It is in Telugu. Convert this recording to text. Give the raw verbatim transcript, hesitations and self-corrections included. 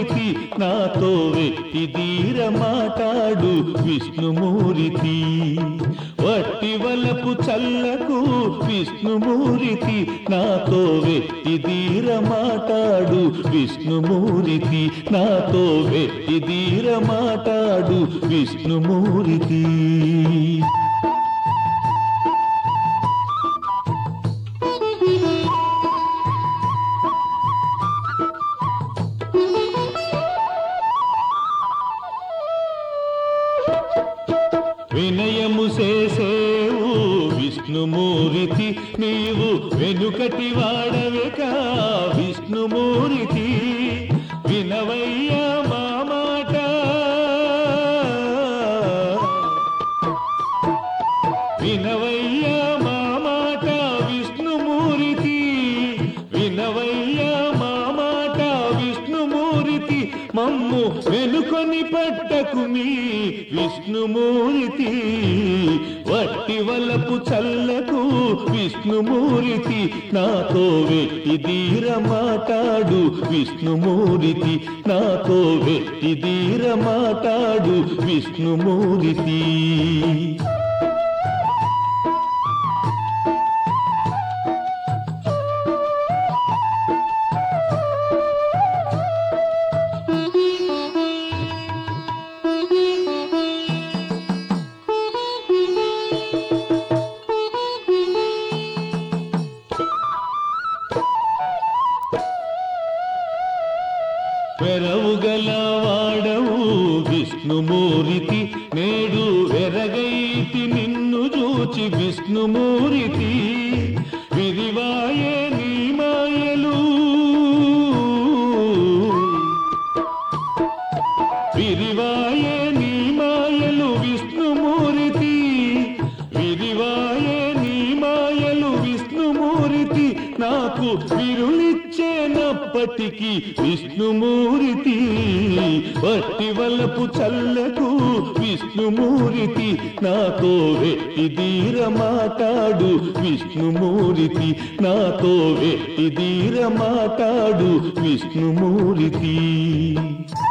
విష్ణుమూర్తి నాతో వెట్టి ధీర మాటాడు విష్ణుమూర్తి వట్టి వలపు చల్లకు విష్ణుమూర్తి నాతో వెట్టి ధీర మాటాడు విష్ణుమూర్తి నాతో వెట్టి ధీర మాటాడు విష్ణుమూర్తి వినయము చేసేవు విష్ణుమూర్తి నీవు వెనుకటి వాడవేక విష్ణుమూర్తి వినవయ్యా మా మాట వినవయ్యా మా మాట విష్ణుమూర్తి వినవయ్యా మా మాట విష్ణుమూర్తి మమ్ము వెనుకొని పట్టకు మీ విష్ణుమూర్తి వట్టి వలపు చల్లకు విష్ణుమూర్తి నాతో వెట్టి ధీర మాటాడు విష్ణుమూర్తి నాతో వెట్టి ధీర మాటాడు విష్ణుమూర్తి వెరవుగల వాడవు విష్ణుమూర్తి నేడు వెరగైతి నిన్ను చూచి విష్ణుమూర్తి విరివాయే నీ మాయలు విరివాయే నీ మాయలు విష్ణుమూర్తి విరివాయే నీ మాయలు విష్ణుమూర్తి నాకు విరులిచ్చేనప్పటికీ విష్ణుమూర్తి వట్టి వలపు చల్లకు విష్ణుమూర్తి నాతో వెట్టి ధీర మాటాడు విష్ణుమూర్తి నాతో వెట్టి ధీర మాటాడు విష్ణుమూర్తి